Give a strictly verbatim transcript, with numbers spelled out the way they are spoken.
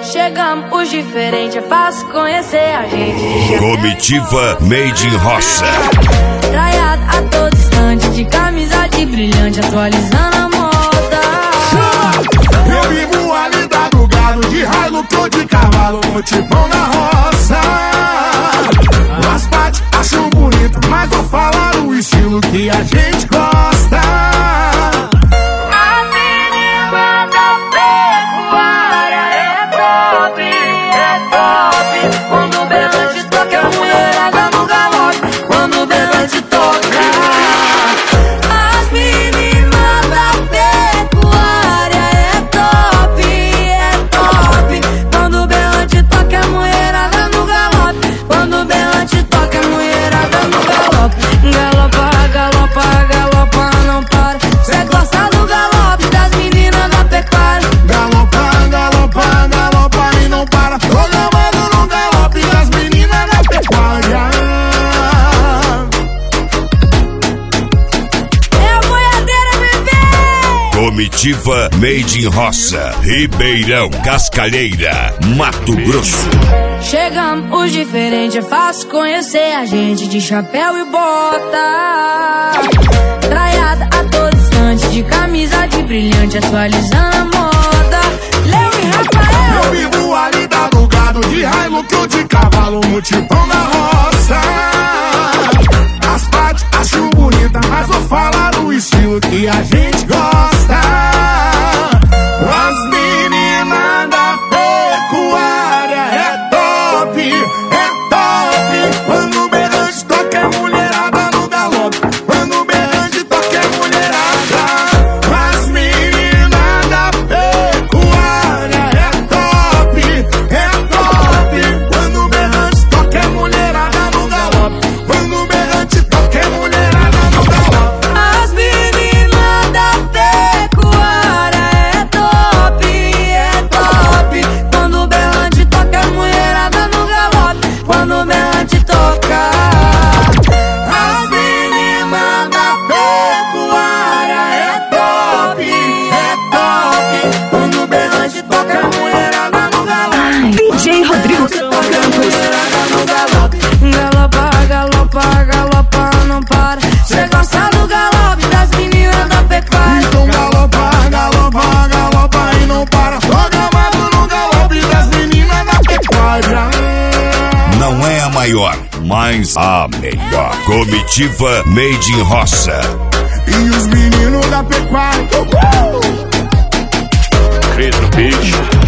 Chegamos os diferentes, é fácil conhecer a gente. Comitiva Made in Roça. Traiado a todo instante, de camisa de brilhante, atualizando a moda. Eu vivo ali da do gado, de Hilux ou de cavalo, no tipão da roça. As partes acham bonito, mas vou falar o estilo que a gente gosta. A menina da pecuária é top, é top. Quando o berrante toca, a mulherada no galope. Quando o berrante toca, as meninas da pecuária é top, é top. Quando o berrante toca, a mulherada no galope. Quando o berrante toca, a mulherada no galope. Galopa, galopa, galopa, não para. Cê gosta do galope das meninas da pecuária. Galopa, galopa, galopa e não para. Tô gamado no galope das meninas da pecuária. É a boiadeira, bebê! Comitiva Made in Roça. Ribeirão, Cascalheira, Mato Grosso. Chegamos os diferentes, é fácil conhecer a gente, de chapéu e bota. Traiada a todo instante, de camisa de brilhante, atualizando a moda. Léo e Rafael. Eu vivo ali da do gado, de Hilux ou de cavalo, no tipão da roça. As partes acham bonita, mas vou falar o estilo que a gente gosta. As meninas da pecuária é top, é top. Quando o berrante toca, é mulherada no galope. Quando o berrante toca, é mulherada. As meninas da pecuária é top, é top. Quando o berrante toca, é mulherada no galope. Quando o berrante toca, é mulherada no galope. As meninas da pecuária é top, é top. Quando o berrante toca, a mulherada no galope. Quando o berrante toca, As meninas da pecuária é top, é top. Quando o berrante toca, a mulherada no galope. D J Rodrigo Campos. galopa, galopa, galopa, não para. Cê gosta do galope das meninas da pecuária. Então galopa, galopa, galopa e não para. Tô gamado no galope das meninas da pecuária. Não é a maior, mas a melhor. Comitiva Made in Roça. E os meninos da pecuária. Pedro Peixe.